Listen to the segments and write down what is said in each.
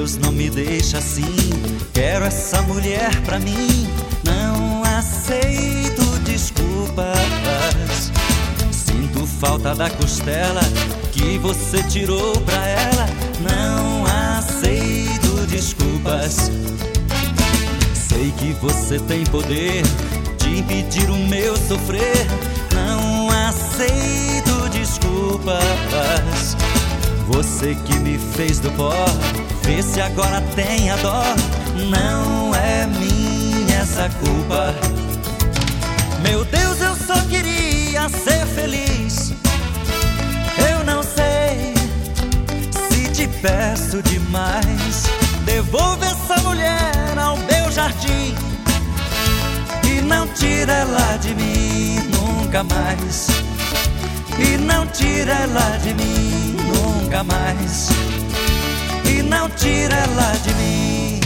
Deus, não me deixa assim. Quero essa mulher pra mim. Não aceito desculpas. Sinto falta da costela que você tirou pra ela. Não aceito desculpas. Sei que você tem poder de impedir o meu sofrer. Não aceito desculpas. Você que me fez do pó, vê se agora tem a dó. Não é minha essa culpa. Meu Deus, eu só queria ser feliz. Eu não sei se te peço demais. Devolva essa mulher ao meu jardim e não tira ela de mim nunca mais. E não tira ela de mim nunca mais. E não tira ela de mim.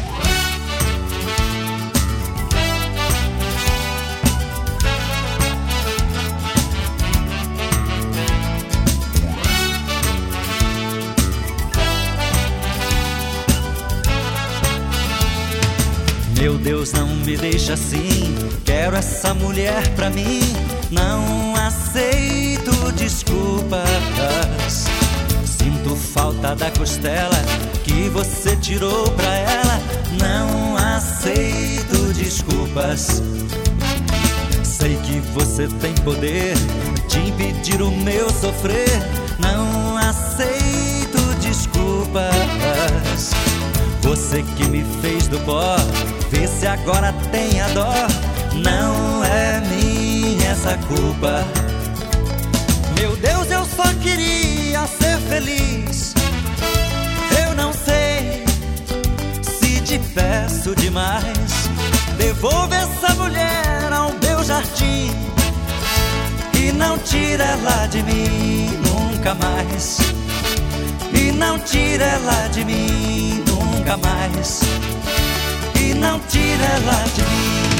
Meu Deus, não me deixa assim. Quero essa mulher pra mim. Não aceito desculpas. Sinto falta da costela que você tirou pra ela. Não aceito desculpas. Sei que você tem poder de impedir o meu sofrer. Não aceito desculpas. Você que me fez do pó, vê se agora tem a dó. Não é minha essa culpa. Meu Deus, eu só queria ser feliz. Eu não sei se te peço demais. Devolva essa mulher ao meu jardim e não tira ela de mim nunca mais. E não tira ela de mim nunca mais. E não tira ela de mim.